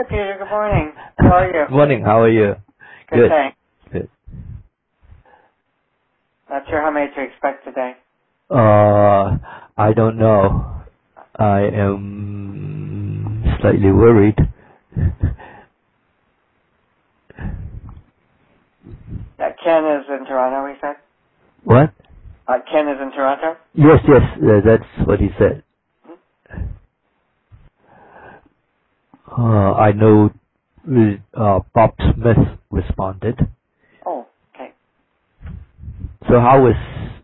Peter, good morning. How are you? Good morning, how are you? Good, thanks. Good. Not sure how many to expect today. I don't know. I am slightly worried. Ken is in Toronto, he said? What? Ken is in Toronto? Yes, that's what he said. I know Bob Smith responded. Oh, okay. So how was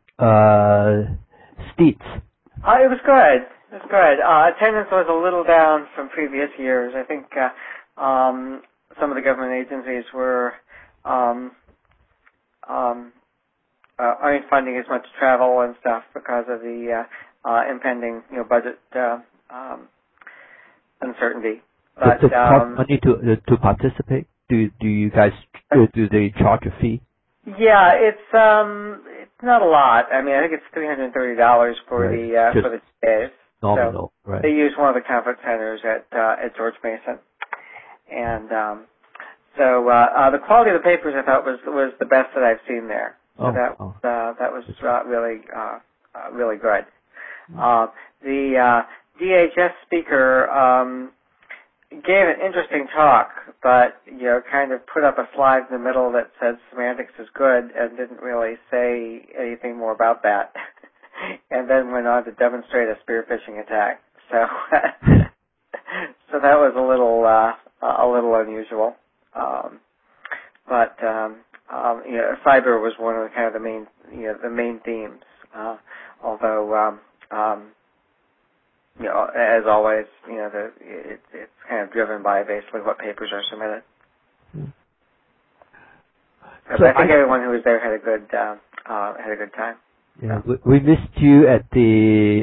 Steets? It was good. It was good. Attendance was a little down from previous years. I think some of the government agencies were aren't funding as much travel and stuff because of the impending budget uncertainty. But Does it cost money to participate? Do you guys do they charge a fee? Yeah, it's not a lot. I mean, I think it's $330 for right. the days. Nominal, so right? They use one of the conference centers at George Mason, and so the quality of the papers I thought was the best that I've seen there. So that was really good. The DHS speaker gave an interesting talk, but kind of put up a slide in the middle that said semantics is good and didn't really say anything more about that, and then went on to demonstrate a spearfishing attack. So, so that was a little unusual. But cyber was one of the kind of the main themes. Although as always, it's kind of driven by basically what papers are submitted. So I think everyone who was there had a good time. Yeah, we missed you at the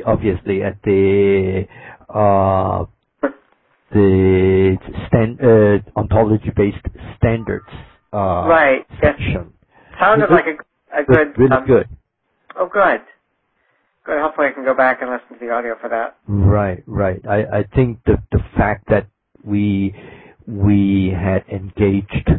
ontology-based standards right. section. Yes. Sounded like a good. Really good. Oh, good. Good. Hopefully I can go back and listen to the audio for that. Right. I think the fact that we had engaged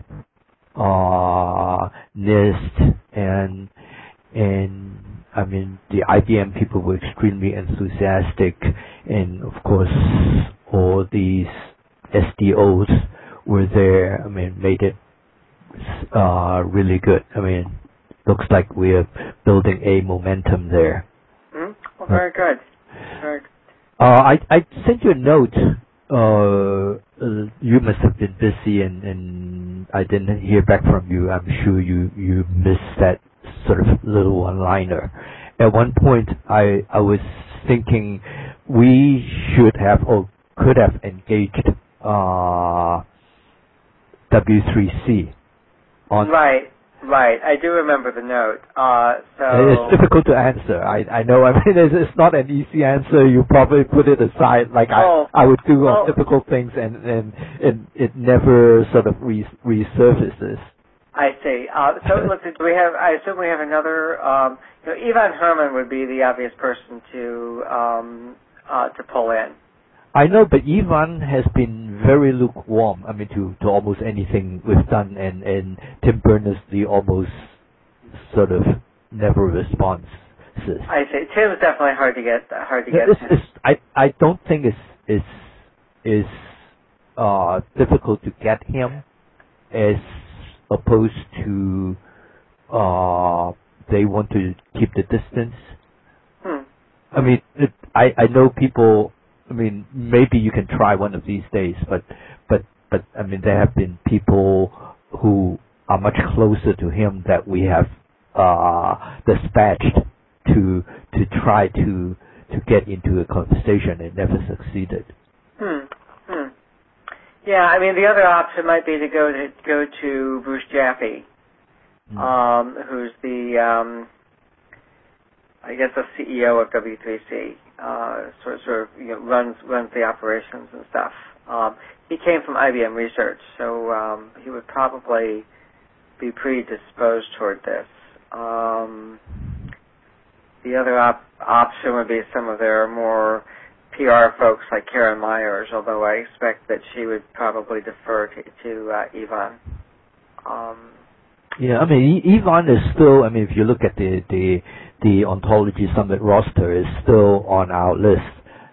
NIST and I mean the IBM people were extremely enthusiastic, and of course all these SDOs were there. I mean, made it really good. I mean, looks like we are building a momentum there. Well, very good. Very good. I sent you a note. You must have been busy, and I didn't hear back from you. I'm sure you missed that sort of little one-liner. At one point, I was thinking we should have or could have engaged W3C on. Right. I do remember the note. So it's difficult to answer. I know. I mean, it's not an easy answer. You probably put it aside, like I would do on typical things, and it never sort of resurfaces. I see. So look, I assume we have another. Yvonne Herman would be the obvious person to pull in. I know, but Yvonne has been very lukewarm. I mean, to almost anything we've done, and Tim Berners-Lee almost sort of never responds. I see. Tim's definitely hard to get. I don't think it's difficult to get him, as opposed to they want to keep the distance. I mean, I know people. I mean, maybe you can try one of these days, but I mean, there have been people who are much closer to him that we have dispatched to try to get into a conversation and never succeeded. Yeah, I mean, the other option might be to go to Bruce Jaffe, who's the I guess the CEO of W3C. Sort of runs the operations and stuff. He came from IBM Research, so he would probably be predisposed toward this. The other option would be some of their more PR folks like Karen Myers, although I expect that she would probably defer to Yvonne. Yeah, I mean, Yvonne is still, I mean, if you look at the Ontology Summit roster, is still on our list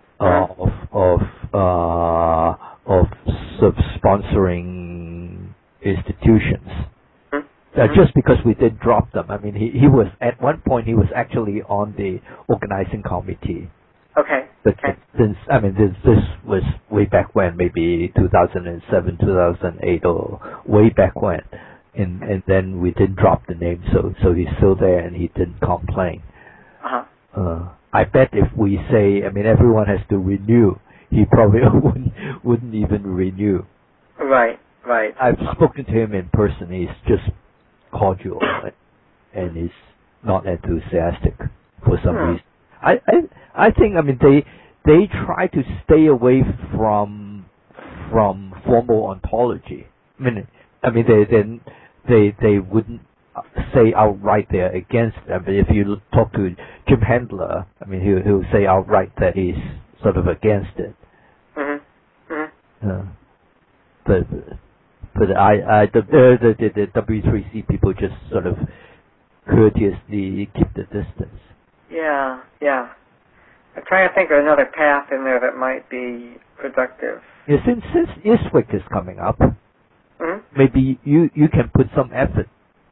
of sponsoring institutions. Just because we did drop them. I mean, he was, at one point, he was actually on the organizing committee. Okay. But since, I mean, this was way back when, maybe 2007, 2008, or way back when. And then we did drop the name, so he's still there and he didn't complain. I bet if we say, I mean, everyone has to renew, he probably wouldn't even renew. Right. I've spoken to him in person. He's just cordial and he's not enthusiastic for some reason. I think, I mean, they try to stay away from formal ontology. I mean they wouldn't say outright they're against it. But if you talk to Jim Handler, I mean he'll say outright that he's sort of against it. But the W3C people just sort of courteously keep the distance. Yeah. I'm trying to think of another path in there that might be productive. Yeah, since ISWIC is coming up, maybe you can put some effort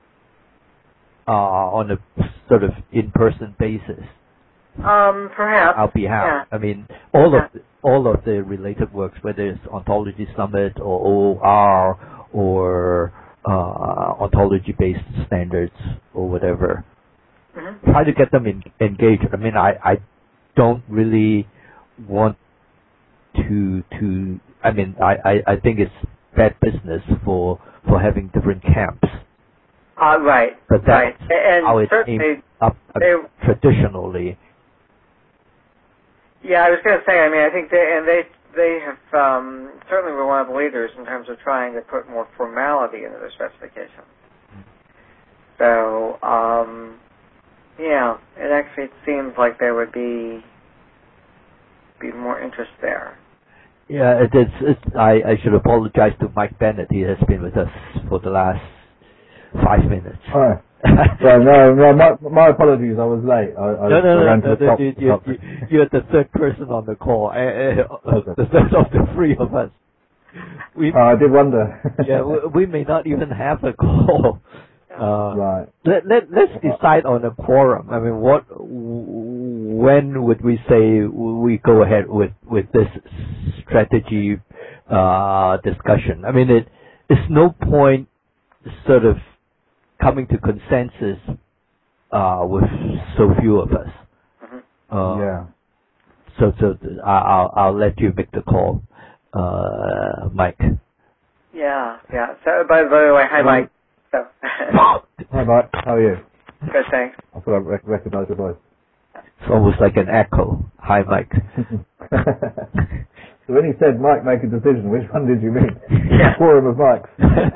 on a sort of in-person basis. Perhaps. Our behalf. Yeah. I mean, all of the related works, whether it's Ontology Summit or OR or ontology-based standards or whatever. Try to get them engaged. I mean, I don't really want to. I mean, I think it's bad business for having different camps. Right. But that's and how it's aimed up traditionally. Yeah, I was going to say. I mean, I think they have certainly were one of the leaders in terms of trying to put more formality into their specifications. So, yeah, it actually seems like there would be more interest there. Yeah, I should apologize to Mike Bennett. He has been with us for the last 5 minutes. Oh. No, my apologies. I was late. No. You're the third person on the call. The third of the three of us. I did wonder. Yeah, we may not even have a call. Right. Let's decide on a quorum. I mean, when would we say we go ahead with this strategy discussion? I mean, it's no point sort of coming to consensus with so few of us. Yeah. So I'll let you make the call, Mike. Yeah. So by the way, hi Mike. So. Hi Mike, how are you? Good, thanks. I thought I recognised your voice. It's almost like an echo. Hi Mike. So when you said Mike make a decision, which one did you mean? Yeah. Quorum of Mikes.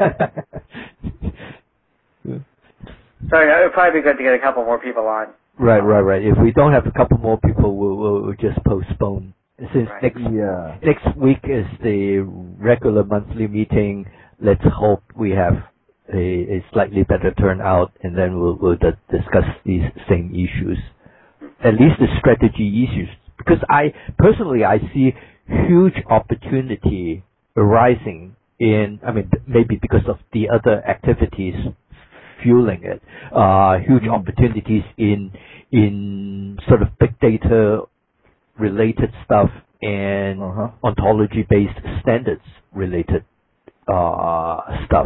So it would probably be good to get a couple more people on. Right. If we don't have a couple more people, we'll just postpone. Since next week is the regular monthly meeting, let's hope we have a slightly better turnout, and then we'll discuss these same issues. At least the strategy issues. Because I see huge opportunity arising maybe because of the other activities fueling it, huge opportunities in sort of big data related stuff and ontology based standards related stuff.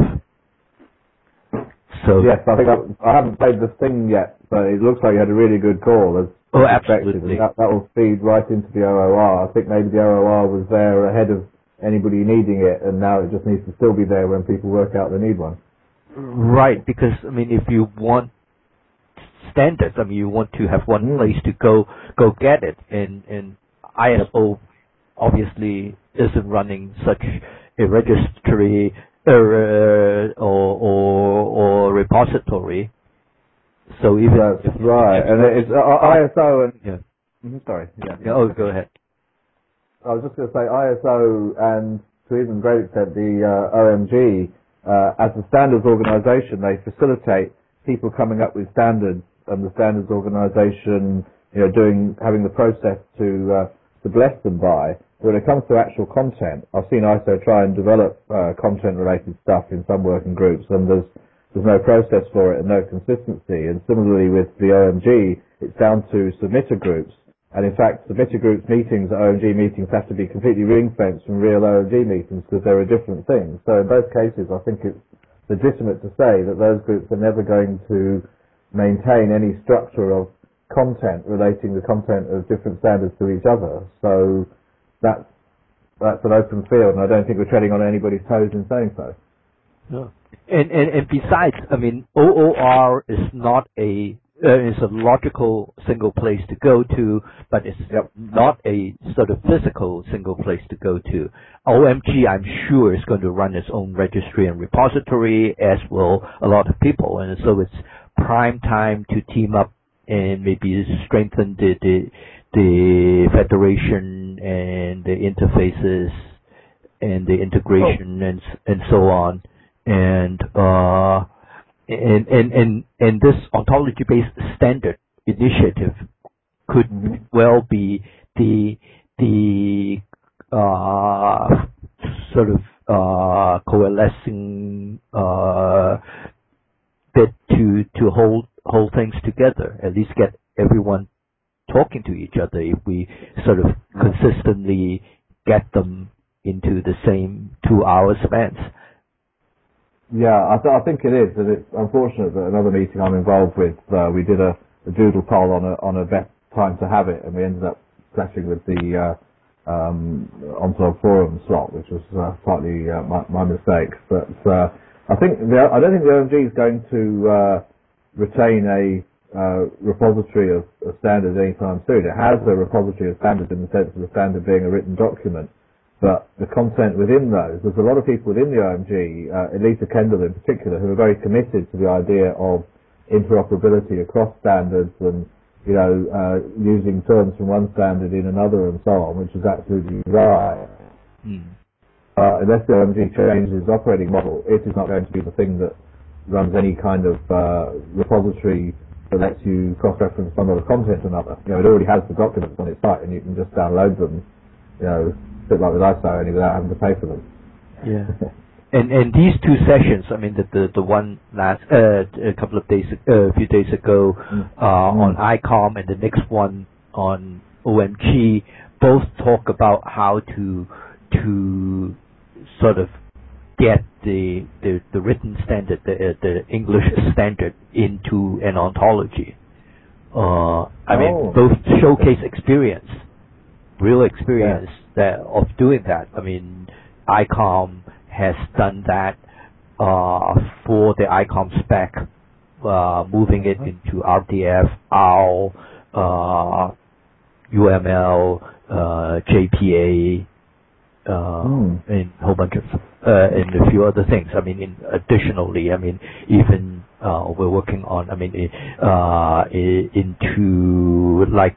So yes, I think I haven't played the thing yet, but it looks like you had a really good call. Absolutely. That will feed right into the OOR. I think maybe the OOR was there ahead of anybody needing it, and now it just needs to still be there when people work out they need one. Right, because I mean, if you want standards, I mean, you want to have one place to go get it, and ISO obviously isn't running such a registry or repository. So even that's right, and it's ISO and yeah. Sorry, yeah. Oh, go ahead. I was just going to say ISO and to even a great extent the OMG, as a standards organisation, they facilitate people coming up with standards, and the standards organisation, having the process to bless them by. When it comes to actual content, I've seen ISO try and develop content-related stuff in some working groups, and there's no process for it and no consistency. And similarly with the OMG, it's down to submitter groups. And in fact, submitter groups meetings at OMG meetings have to be completely ring-fenced from real OMG meetings because there are different things. So in both cases, I think it's legitimate to say that those groups are never going to maintain any structure of content relating the content of different standards to each other. So that's an open field, and I don't think we're treading on anybody's toes in saying so. No. And besides, I mean, OOR is not is a logical single place to go to, but it's not a sort of physical single place to go to. OMG, I'm sure, is going to run its own registry and repository, as will a lot of people, and so it's prime time to team up and maybe strengthen the federation and the interfaces and the integration and so on. And this ontology-based standard initiative could well be the sort of coalescing bit to hold things together, at least get everyone talking to each other if we sort of consistently get them into the same 2-hour spans. Yeah, I think it is, and it's unfortunate that another meeting I'm involved with, we did a doodle poll on a best time to have it, and we ended up clashing with the Ontolog forum slot, which was slightly my mistake. But I don't think the OMG is going to retain a repository of standards anytime soon. It has a repository of standards in the sense of the standard being a written document. But the content within those, there's a lot of people within the OMG, Elisa Kendall in particular, who are very committed to the idea of interoperability across standards and, using terms from one standard in another and so on, which is absolutely right. Unless the OMG changes its operating model, it is not going to be the thing that runs any kind of repository that lets you cross-reference one other content to another. It already has the documents on its site, and you can just download them, a bit like with ISO, only without having to pay for them. Yeah. And these two sessions, I mean, the one last a few days ago on ICOM, and the next one on OMG, both talk about how to sort of get the written standard, the English standard, into an ontology. I mean, both showcase real experience of doing that. I mean, ICOM has done that for the ICOM spec, moving it into RDF, OWL, UML, JPA, and a whole bunch of and a few other things. I mean, additionally, I mean, even we're working on, I mean, into like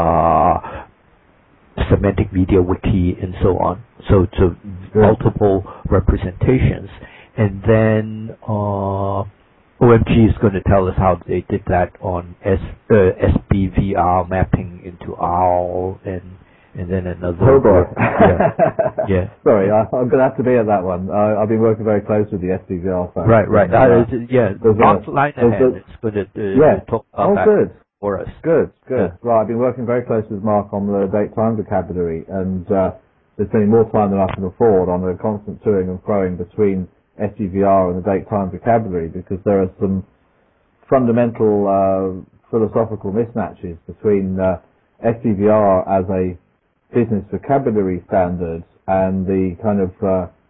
semantic media wiki and so on. So multiple representations, and then OMG is going to tell us how they did that on SBVR mapping into OWL, and then another. Oh boy. Yeah. Sorry, I'm going to have to be at that one. I've been working very close with the SBVR folks. Right. Mark Linehan is going to talk about that. Good. For us. Good. Yeah. Right, I've been working very closely with Mark on the date-time vocabulary, and there's been more time than I can afford on the constant toing and froing between SGVR and the date-time vocabulary, because there are some fundamental philosophical mismatches between SGVR as a business vocabulary standard and the kind of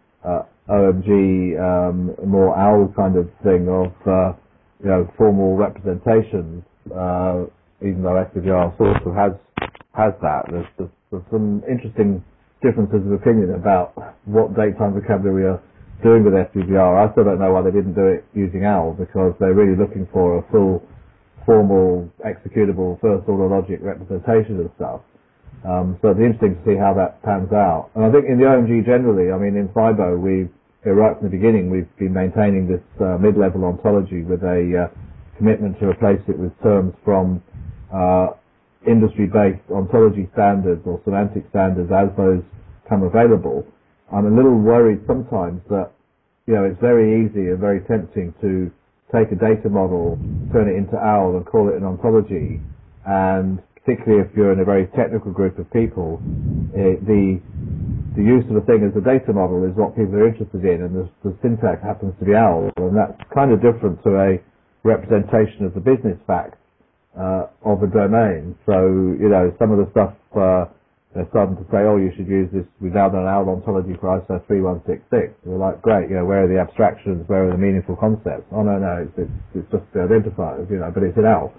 OMG more OWL kind of thing of formal representations. Even though SBVR sort of has that, there's some interesting differences of opinion about what date-time vocabulary are doing with SBVR. I still don't know why they didn't do it using OWL, because they're really looking for a full, formal, executable, first-order logic representation of stuff. So it'll be interesting to see how that pans out. And I think in the OMG generally, I mean, in FIBO, right from the beginning, we've been maintaining this mid-level ontology with a commitment to replace it with terms from industry-based ontology standards or semantic standards as those come available. I'm a little worried sometimes that, it's very easy and very tempting to take a data model, turn it into OWL and call it an ontology, and particularly if you're in a very technical group of people, the use of the thing as a data model is what people are interested in, and the syntax happens to be OWL, and that's kind of different to a representation of the business facts of a domain. So, some of the stuff they're starting to say, you should use this, we've now done an OWL ontology for ISO 3166. We're like, great, where are the abstractions, where are the meaningful concepts? Oh, no, it's just the identifiers, but it's an OWL.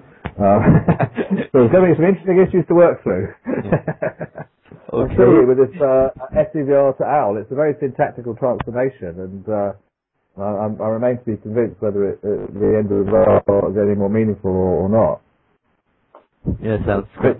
So there's going to be some interesting issues to work through. Okay. Clearly, with this SCVR to OWL, it's a very syntactical transformation, and I remain to be convinced whether the end of the world is any more meaningful or not. Yeah, sounds good.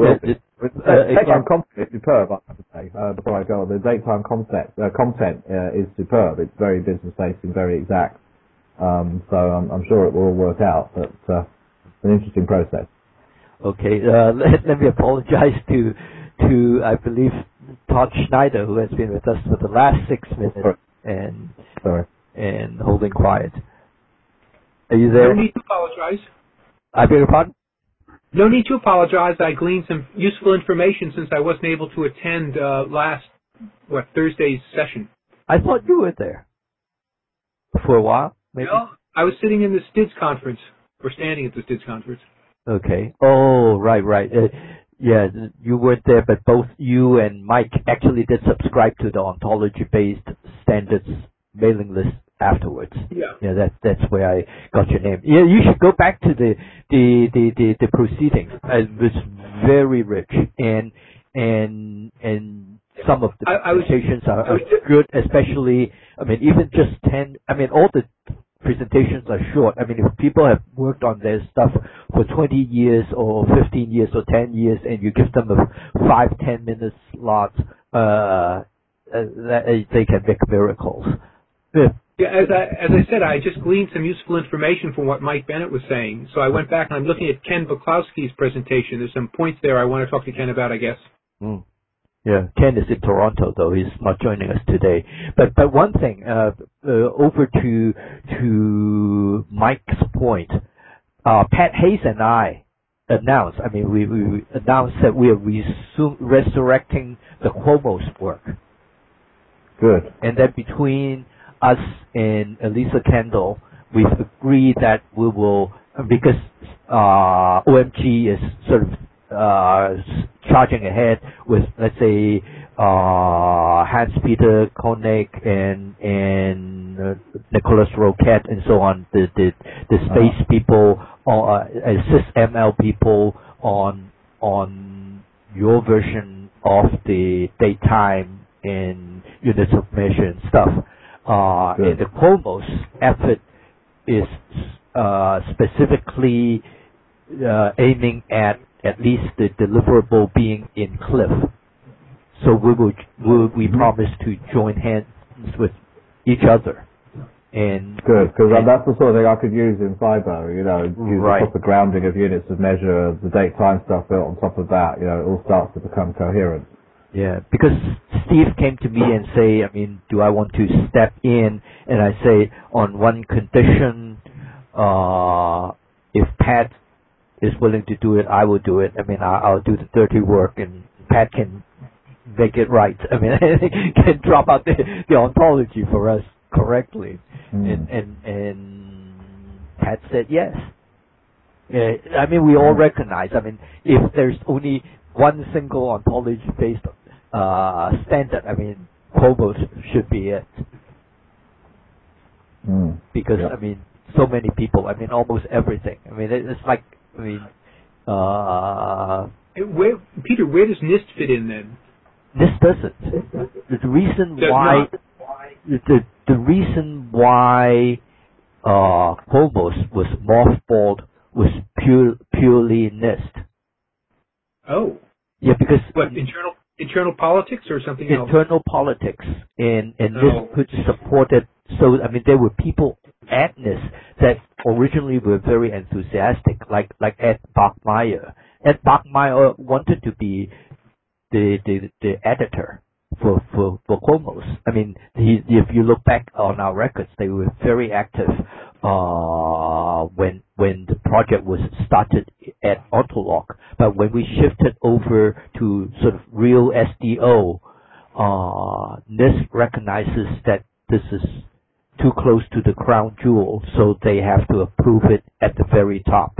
Daytime content is superb, I have to say, before I go on. The daytime content is superb. It's very business-based and very exact. So I'm sure it will all work out, but it's an interesting process. Okay, let me apologize to I believe Todd Schneider, who has been with us for the last 6 minutes and holding quiet. Are you there? No need to apologize. I beg your pardon? No need to apologize. I gleaned some useful information since I wasn't able to attend Thursday's session. I thought you were there for a while, maybe? No, I was sitting in the STIDS conference, or standing at the STIDS conference. Okay. Oh, right. Yeah, you weren't there, but both you and Mike actually did subscribe to the ontology-based standards mailing list afterwards. Yeah, that's where I got your name. Yeah, you should go back to the proceedings. It was very rich, and some of the presentations are good, especially, even just 10, all the presentations are short. If people have worked on their stuff for 20 years or 15 years or 10 years and you give them a 5-10 minute slot, they can make miracles. Yeah, as I said, I just gleaned some useful information from what Mike Bennett was saying. So I went back and I'm looking at Ken Buklowski's presentation. There's some points there I want to talk to Ken about, I guess. Yeah, Ken is in Toronto though. He's not joining us today. But one thing, over to Mike's point, Pat Hayes and I announced, we announced that we are resurrecting the Qomos work. Good. And then between us and Elisa Kendall, we've agreed that we will, because OMG is sort of charging ahead with, let's say, Hans-Peter Koenig and Nicholas Roquette and so on, the space people, SysML people on your version of the daytime and units of measure and stuff. And the Qomos effort is specifically aiming at least the deliverable being in Cliff. So we promise to join hands with each other. And good, because that's the sort of thing I could use in FIBO. Use the proper grounding of units of measure, the date time stuff built on top of that. It all starts to become coherent. Yeah, because Steve came to me and say, do I want to step in? And I say, on one condition, if Pat is willing to do it, I will do it. I'll do the dirty work, and Pat can make it right. Can drop out the ontology for us correctly. And Pat said yes. We all recognize, if there's only one single ontology-based standard, Qomos should be it. Because, so many people, almost everything. It's like, Peter, where does NIST fit in then? NIST doesn't. The reason why Qomos was mothballed was purely NIST. Oh. Yeah, because what internal politics or something else? Internal politics, and NIST could support it. So I mean, there were people at NIST that originally were very enthusiastic, like Ed Bachmeier. Ed Bachmeier wanted to be the editor for Cosmos. I mean, if you look back on our records, they were very active when the project was started at Autolog. But when we shifted over to sort of real SDO, NIST recognizes that this is too close to the crown jewel, so they have to approve it at the very top.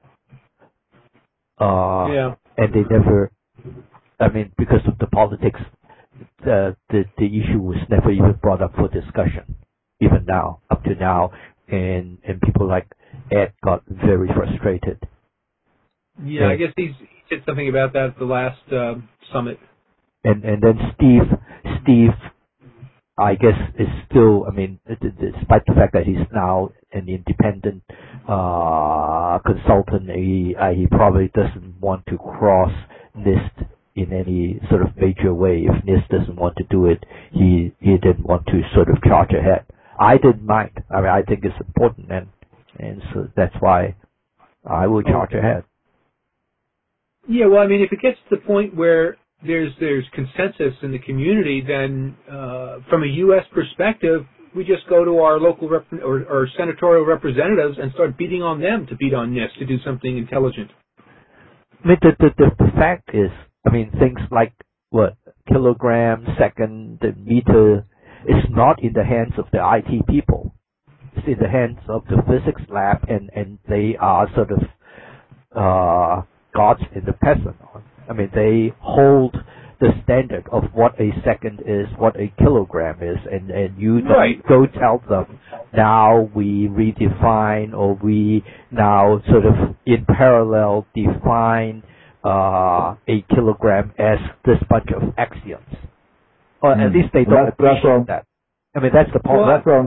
And they never, I mean, because of the politics, the issue was never even brought up for discussion, even now, up to now, and people like Ed got very frustrated. Yeah, I guess he said something about that at the last summit. And then Steve, I guess, is still, I mean, despite the fact that he's now an independent consultant, he probably doesn't want to cross NIST in any sort of major way. If NIST doesn't want to do it, he didn't want to sort of charge ahead. I didn't mind. I mean, I think it's important, and so that's why I will charge ahead. Yeah, well, I mean, if it gets to the point where there's consensus in the community, then from a U.S. perspective, we just go to our local or senatorial representatives and start beating on them to beat on NIST to do something intelligent. I mean, the fact is, I mean, things like kilogram, second, the meter, is not in the hands of the IT people. It's in the hands of the physics lab, and they are sort of gods in the peasant. I mean, they hold the standard of what a second is, what a kilogram is, and you don't go tell them, now we redefine, or we now sort of in parallel define a kilogram as this bunch of axioms. Or at least they don't appreciate that. I mean, that's the point.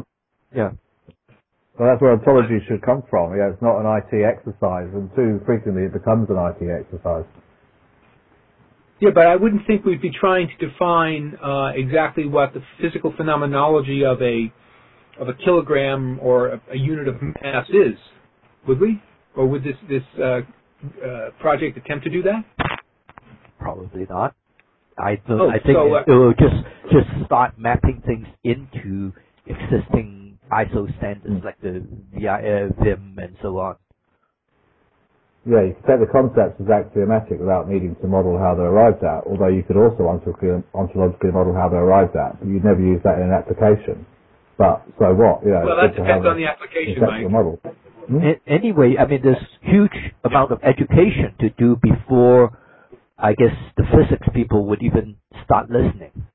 Well, that's where ontology should come from. Yeah, it's not an IT exercise, and too frequently it becomes an IT exercise. Yeah, but I wouldn't think we'd be trying to define exactly what the physical phenomenology of a kilogram or a unit of mass is, would we? Or would this project attempt to do that? Probably not. I think it will just start mapping things into existing ISO standards like the Vim and so on. Yeah, you can take the concepts as axiomatic without needing to model how they're arrived at, although you could also ontologically model how they're arrived at, but you'd never use that in an application. But so what? Well, that depends on the application, Mike. Model. Anyway, I mean, there's huge amount of education to do before, I guess, the physics people would even start listening.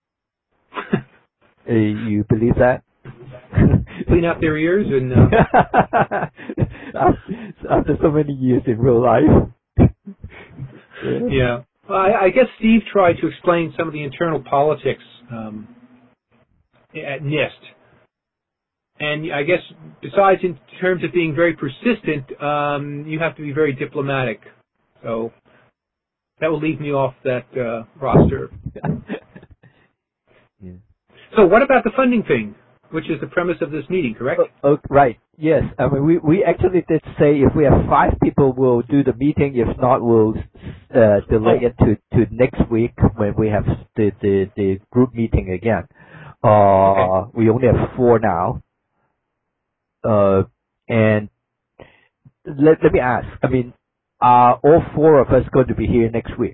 You believe that? Clean out their ears and... After so many years in real life. Yeah. Well, I guess Steve tried to explain some of the internal politics at NIST. And I guess besides in terms of being very persistent, you have to be very diplomatic. So that will leave me off that roster. Yeah. So what about the funding thing, which is the premise of this meeting, correct? Right. Yes. I mean, we actually did say if we have 5 people, we'll do the meeting. If not, we'll delay it to next week when we have the group meeting again. Okay. We only have 4 now. And let me ask. I mean, are all 4 of us going to be here next week?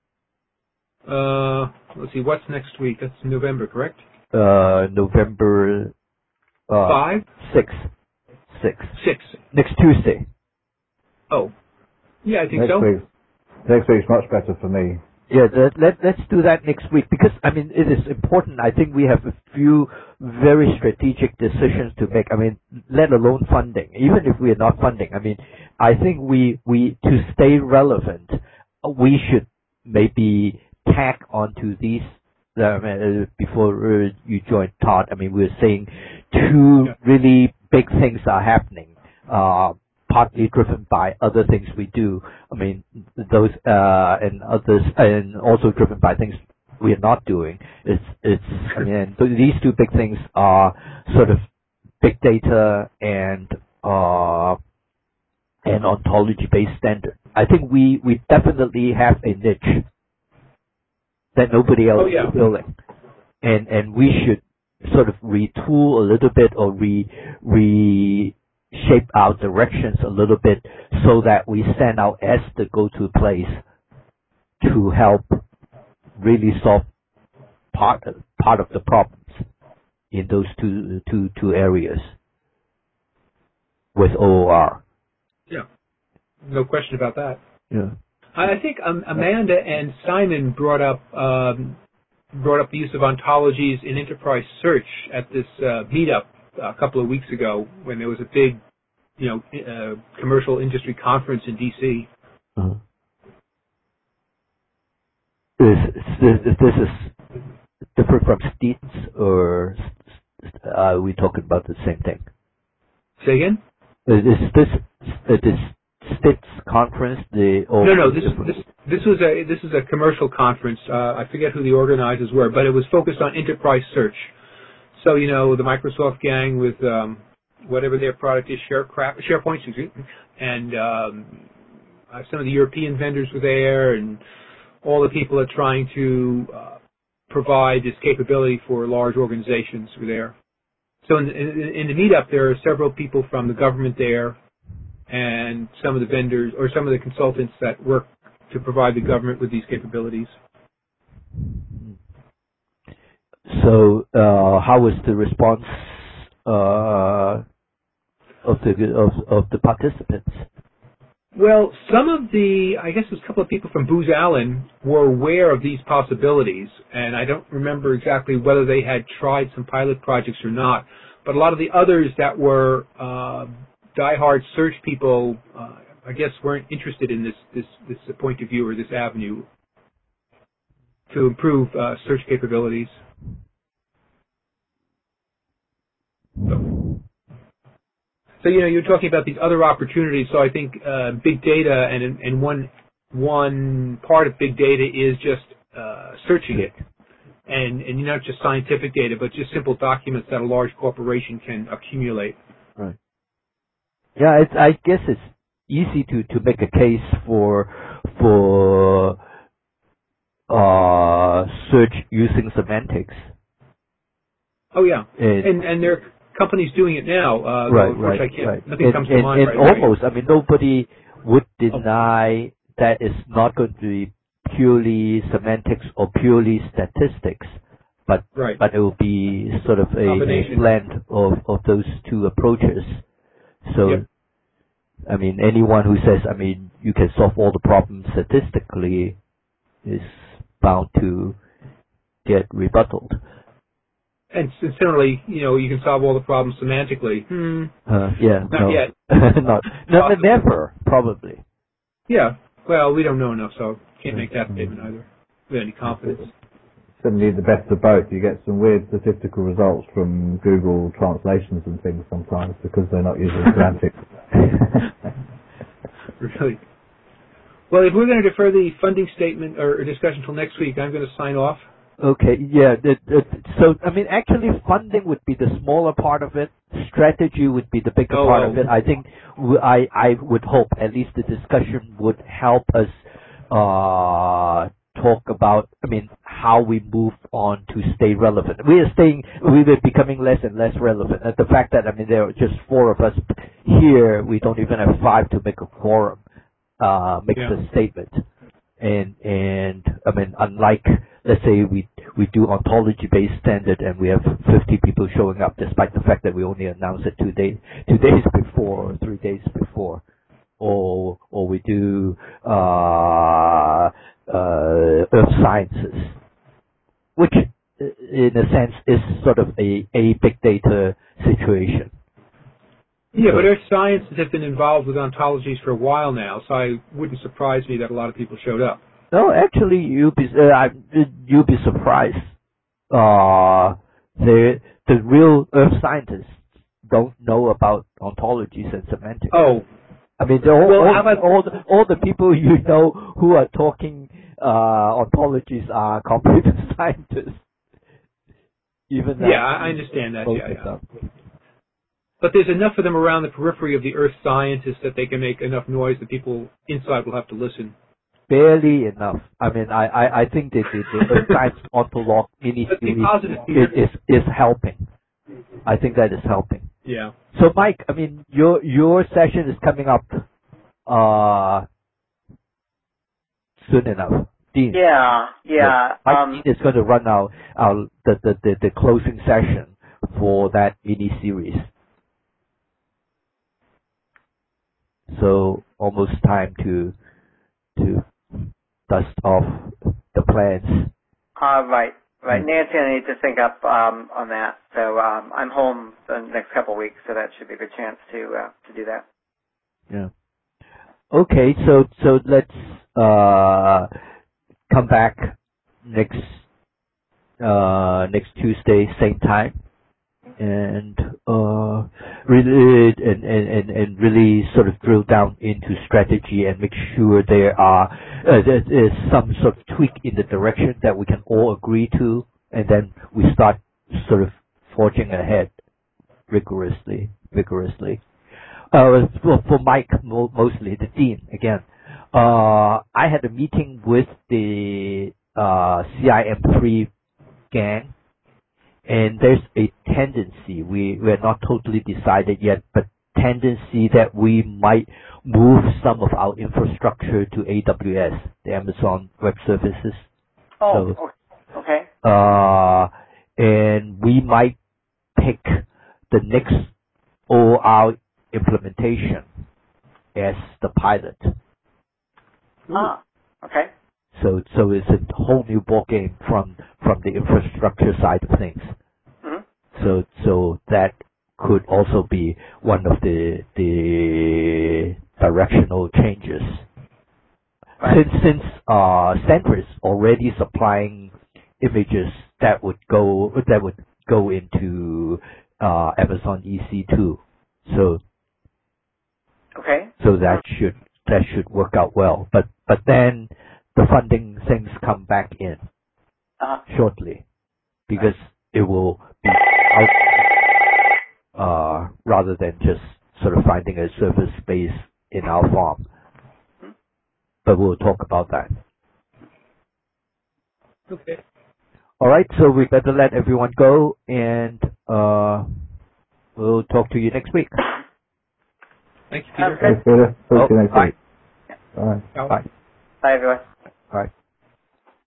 Let's see. What's next week? That's November, correct? November 5? 6. Next Tuesday. Oh, yeah, I think so. Next week's much better for me. Yeah, let's do that next week, because I mean it is important. I think we have a few very strategic decisions to make. I mean, let alone funding. Even if we are not funding, I mean, I think we to stay relevant, we should maybe tack onto these. Before you joined, Todd, I mean, we were saying 2 really big things are happening. partly driven by other things we do. I mean, those and others, and also driven by things we are not doing. I mean, these two big things are sort of big data and ontology-based standard. I think we definitely have a niche that nobody else is filling, and we should sort of retool a little bit or reshape our directions a little bit so that we stand out as the go-to place to help really solve part of the problems in those two areas with OOR. Yeah, no question about that. Yeah, I think Amanda and Simon brought up the use of ontologies in enterprise search at this meetup a couple of weeks ago when there was a big, commercial industry conference in D.C. Uh-huh. This is different from STITS, or are we talking about the same thing? Say again? Is this STITS conference? No. This was a commercial conference. I forget who the organizers were, but it was focused on enterprise search. So the Microsoft gang with whatever their product is, SharePoint, and some of the European vendors were there, and all the people are trying to provide this capability for large organizations were there. So in the meetup, there are several people from the government there, and some of the vendors or some of the consultants that work to provide the government with these capabilities. So, how was the response of the participants? Well, some of I guess there's a couple of people from Booz Allen were aware of these possibilities, and I don't remember exactly whether they had tried some pilot projects or not. But a lot of the others that were diehard search people, I guess, weren't interested in this point of view or this avenue to improve search capabilities. So you're talking about these other opportunities. So I think big data and one part of big data is just searching it, and not just scientific data, but just simple documents that a large corporation can accumulate. Right. Yeah, I guess it's easy to make a case for search using semantics. Oh yeah, and there are companies doing it now. Right. Nothing comes to mind. And almost, I mean, nobody would deny that it's not going to be purely semantics or purely statistics, but it will be sort of a blend of those two approaches. So, yep. I mean, anyone who says, I mean, you can solve all the problems statistically is bound to get rebutted. And similarly, you can solve all the problems semantically. Not yet. not never, probably. Yeah. Well, we don't know enough, so can't make that statement either with any confidence. Certainly the best of both. You get some weird statistical results from Google translations and things sometimes because they're not using semantics. Really? Well, if we're going to defer the funding statement or discussion until next week, I'm going to sign off. Okay, yeah. So, I mean, actually funding would be the smaller part of it. Strategy would be the bigger part of it. I think I would hope at least the discussion would help us talk about, I mean, how we move on to stay relevant. We were becoming less and less relevant. And the fact that, I mean, there are just 4 of us here, we don't even have 5 to make a quorum, makes a statement. And I mean, unlike, let's say we do ontology-based standard and we have 50 people showing up, despite the fact that we only announce it 2 days before or 3 days before, or we do earth sciences, which in a sense is sort of a big data situation. Yeah, but earth sciences have been involved with ontologies for a while now, so it wouldn't surprise me that a lot of people showed up. No, actually, you'd be surprised. The real earth scientists don't know about ontologies and semantics. Oh, I mean, all the people you know who are talking ontologies are computer scientists. Even that. Yeah, I understand that. Yeah. But there's enough of them around the periphery of the earth scientists that they can make enough noise that people inside will have to listen. Barely enough. I mean, I think the Earth Science Ontolog mini-series is helping. I think that is helping. Yeah. So, Mike, I mean, your session is coming up soon enough. Dean. Yeah. Dean is going to run the closing session for that mini-series. So, almost time to dust off the plans. Right. Nancy and I need to sync up on that. So I'm home the next couple of weeks, so that should be a good chance to do that. Yeah. Okay, so let's come back next Tuesday, same time, and really sort of drill down into strategy and make sure there is some sort of tweak in the direction that we can all agree to, and then we start sort of forging ahead vigorously. For Mike, mostly the dean again. I had a meeting with the CIM3 gang. And there's a tendency, we're not totally decided yet, but tendency that we might move some of our infrastructure to AWS, the Amazon Web Services. Okay. And we might pick the next OR implementation as the pilot. Okay. So it's a whole new ballgame from the infrastructure side of things. Mm-hmm. So that could also be one of the directional changes. Right. Since Centra is already supplying images that would go into Amazon EC2. So okay. So that should work out well. But then the funding things come back in shortly, because it will be out rather than just sort of finding a surface space in our farm. But we'll talk about that. Okay. All right, so we better let everyone go, and we'll talk to you next week. Thank you, Peter. Thanks, Peter. Talk to you next week. Bye. Bye. Bye, everyone.